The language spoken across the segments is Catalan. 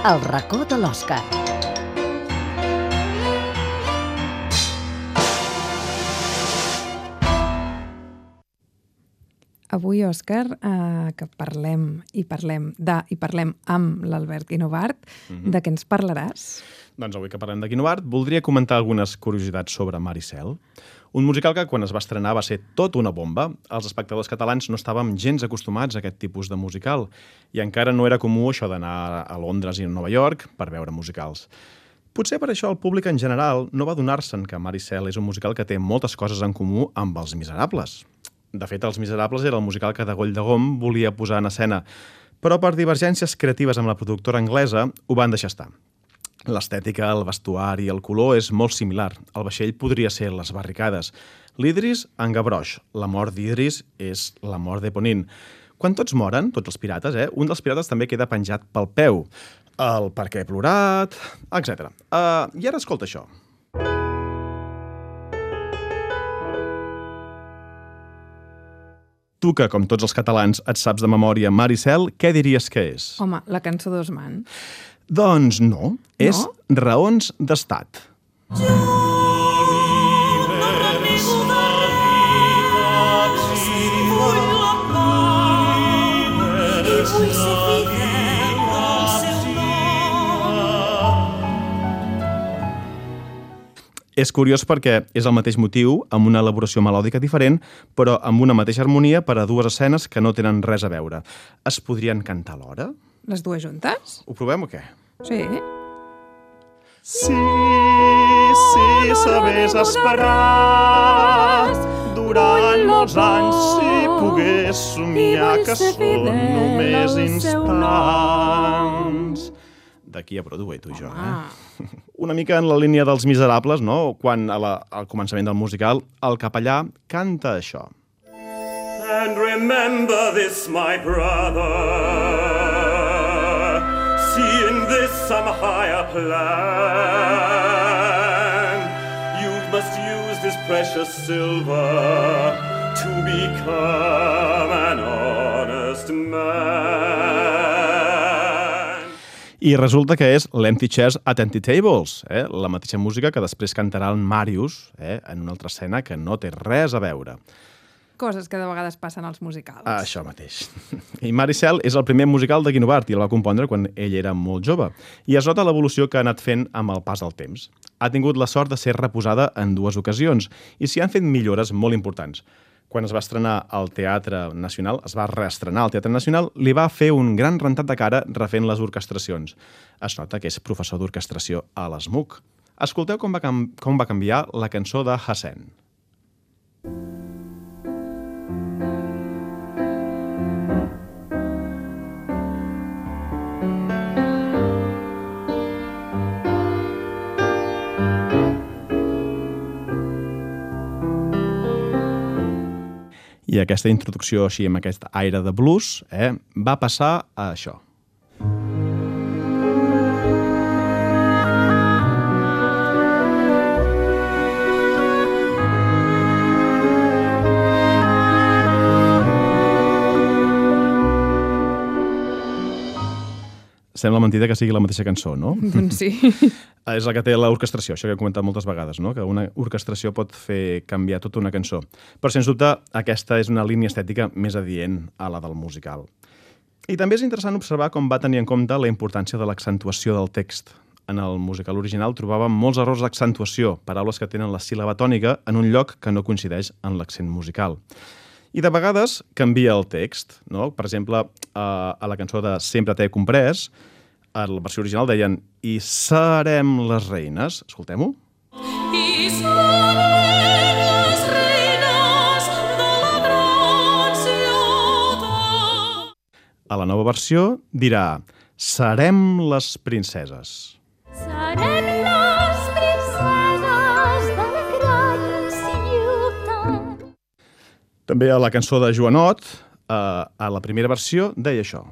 El racó de l'Òscar. Avui, Òscar, que parlem amb l'Albert Guinovart, de què ens parlaràs? Doncs avui que parlem de Guinovart, voldria comentar algunes curiositats sobre Maricel. Un musical que, quan es va estrenar, va ser tot una bomba. Els espectadors catalans no estàvem gens acostumats a aquest tipus de musical i encara no era comú això d'anar a Londres i a Nova York per veure musicals. Potser per això el públic en general no va adonar-se'n que Maricel és un musical que té moltes coses en comú amb Els Miserables. De fet, Els Miserables era el musical que Degoll de Gom volia posar en escena, però per divergències creatives amb la productora anglesa ho van deixar estar. L'estètica, el vestuari i el color és molt similar. El vaixell podria ser Les Barricades. L'Idris, en Gavroche. La mort d'Idris és la mort d'Eponine. Quan tots moren, tots els pirates, un dels pirates també queda penjat pel peu. El Per què he plorat, etc. I ara escolta això. Tu que, com tots els catalans, et saps de memòria Maricel, què diries que és? Home, la cançó d'Osman. Doncs no, és Raons d'Estat. És curiós perquè és el mateix motiu, amb una elaboració melòdica diferent, però amb una mateixa harmonia per a dues escenes que no tenen res a veure. Es podrien cantar alhora? Les dues juntes? Ho provem o què? Sí. Si sabés esperar durant molts anys, si pogués somiar que són només instants. D'aquí a Broadway, tu i jo, Una mica en la línia dels Miserables, no? Quan al començament del musical el capellà canta això. And remember this, my brother, seeing this some higher plan, you must use this precious silver to become an honest man. I resulta que és l'Empty Chairs at Empty Tables, la mateixa música que després cantarà el Màrius en una altra escena que no té res a veure. Coses que de vegades passen als musicals. Això mateix. I Maricel és el primer musical de Guinovart i el va compondre quan ell era molt jove. I es nota l'evolució que ha anat fent amb el pas del temps. Ha tingut la sort de ser reposada en dues ocasions i s'hi han fet millores molt importants. Quan es va estrenar al Teatre Nacional, es va reestrenar al Teatre Nacional, li va fer un gran rentat de cara refent les orquestracions. Es nota que és professor d'orquestració a l'ESMUC. Escolteu com va canviar la cançó de Hassen. I aquesta introducció així amb aquest aire de blues va passar a això. Sembla mentida que sigui la mateixa cançó, no? Doncs sí. És la que té l'orquestració, això que he comentat moltes vegades, no? Que una orquestració pot fer canviar tota una cançó. Però, sens dubte, aquesta és una línia estètica més adient a la del musical. I també és interessant observar com va tenir en compte la importància de l'accentuació del text. En el musical original trobàvem molts errors d'accentuació, paraules que tenen la síl·laba tònica en un lloc que no coincideix en l'accent musical. I de vegades canvia el text, no? Per exemple, a la cançó de Sempre t'he comprès, a la versió original deien I serem les reines. Escoltem-ho. I serem les reines de la gran ciutat. A la nova versió dirà Serem les princeses. Serem les princeses de la gran ciutat. També a la cançó de Joanot, a la primera versió, deia això.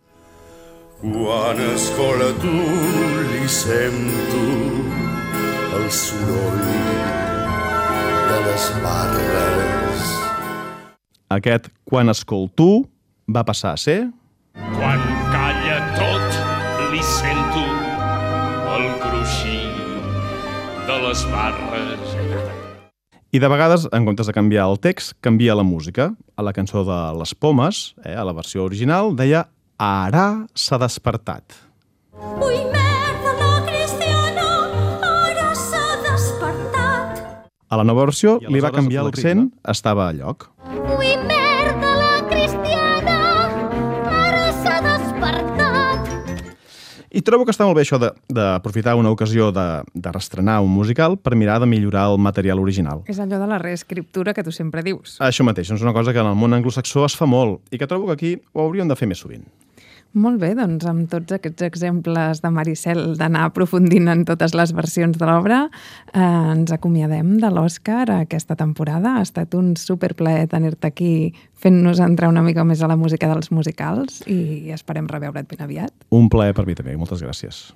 Quan escolto li sento el soroll de les barres. Aquest quan escolto va passar a ser... Quan calla tot li sento el cruixir de les barres. I de vegades, en comptes de canviar el text, canvia la música. A la cançó de Les Pomes, a la versió original, deia «Ara s'ha despertat». Ui, merda, la Cristiana, ara s'ha despertat. A la nova versió li va canviar l'accent, estava a lloc. Ui, merda, la Cristiana, ara s'ha despertat. I trobo que està molt bé això d'aprofitar una ocasió de reestrenar un musical per mirar de millorar el material original. És allò de la reescriptura que tu sempre dius. Això mateix, és una cosa que en el món anglosaxó es fa molt i que trobo que aquí ho hauríem de fer més sovint. Molt bé, doncs amb tots aquests exemples de Maricel d'anar aprofundint en totes les versions de l'obra, ens acomiadem de l'Òscar aquesta temporada. Ha estat un superplaer tenir-te aquí fent-nos entrar una mica més a la música dels musicals i esperem reveure't ben aviat. Un plaer per mi també, moltes gràcies.